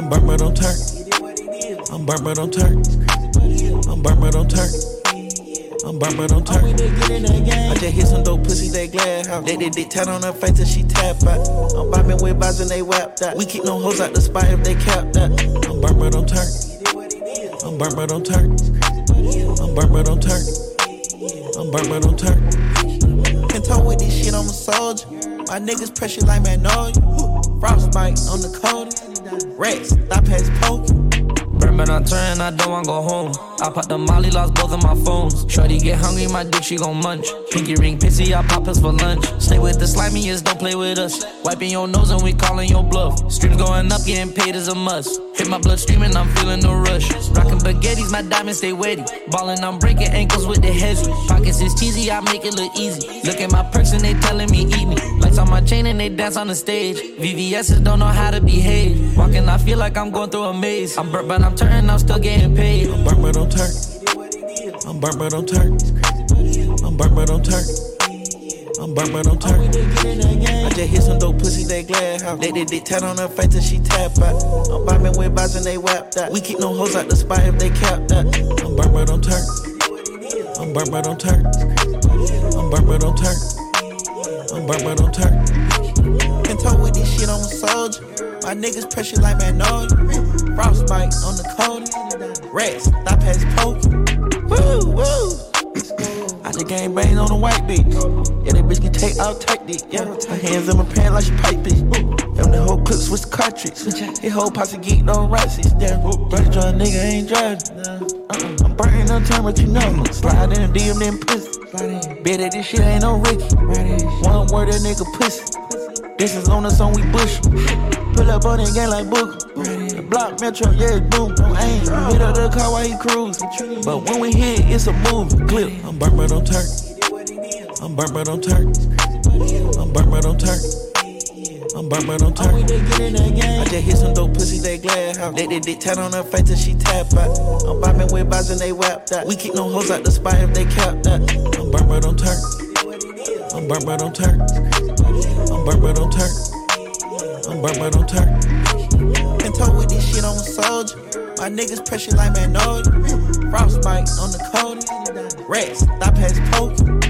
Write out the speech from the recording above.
I'm burnt but don't turn. I'm burnt but don't turn. I'm burnt but don't turn. I'm burnt but don't turn. I just hit some dope pussy, they glad how they tat on her face till she tap out. I'm bopping with bars and they whapped out. We keep no hoes out the spot if they capped out. I'm burnt but don't turn. I'm burnt but don't turn. I'm burnt but don't turn. I'm burnt but don't turn. Can't talk with this shit, I'm a soldier. My niggas pressure like Magnolia. Frostbite on the cold. Rex, stop past poke. Burn but I'm turning, I don't wanna go home. I pop the molly, lost both of my phones. Shorty get hungry, my dick, she gon' munch. Pinky ring pissy, I pop us for lunch. Stay with the slimiest, don't play with us. Wiping your nose and we calling your bluff. Streams going up, getting paid is a must. Hit my bloodstream and I'm feeling the rush. Rockin' baguettes, my diamonds stay wetty. Ballin', I'm breaking ankles with the heavy. Pockets is cheesy, I make it look easy. Look at my perks and they telling me eat me. Lights on my chain and they dance on the stage. VVS's don't know how to behave. Walking, I feel like I'm going through a maze. I'm burnt but I'm turning, I'm still getting paid. I'm burnt but don't turn. I'm burnt but don't turn. I'm burnt but don't turn. I'm burnt but don't turn. I just hit some dope pussy, they glad how they tat on her face till she tap out. I'm bopping with bars and they whapped out. We keep no hoes out the spot if they capped out. I'm burnt but don't turn. I'm burnt but don't turn. I'm burnt but don't turn. I'm burnt but don't turn. Can't talk with this shit, I'm a soldier. My niggas pressure like Magnolia. Frostbite on the cold. Rex, stop past poke. Woo, woo. I just gang bang on the white bitch. Yeah, that bitch can take out tactic. Yeah, her hands in my pants like she pipe bitch. And the whole clip switch the cartridge. His whole posse geek on rightsies. Yeah, brother drunk nigga ain't driving. I'm burning on time, but you know. Slide in the DM, then pussy. Bet that this shit ain't no Ricky. One word, that nigga pussy. This is on the song, we bush. Pull up on that gang like Booker. The block metro, yeah, it's boom. On aim. Hit up the car while he cruise. But when we hit, it's a movie. Clip. I'm burnt but don't turn. I'm burnt but don't turn. I'm burnt but don't turn. I'm burnt but don't turn. I just hit some dope pussy, they glad how they tat on her face till she tap out. I'm bopping with bars and they whapped out. We keep no hoes out the spot if they capped out. I'm burnt but don't turn. I'm burnt but don't turn. I'm burnt but don't turn. I'm burnt but don't turn. Can't talk with this shit, I'm a soldier. My niggas pressure like Magnolia. Frostbite on the cold. Rex, stop past poke.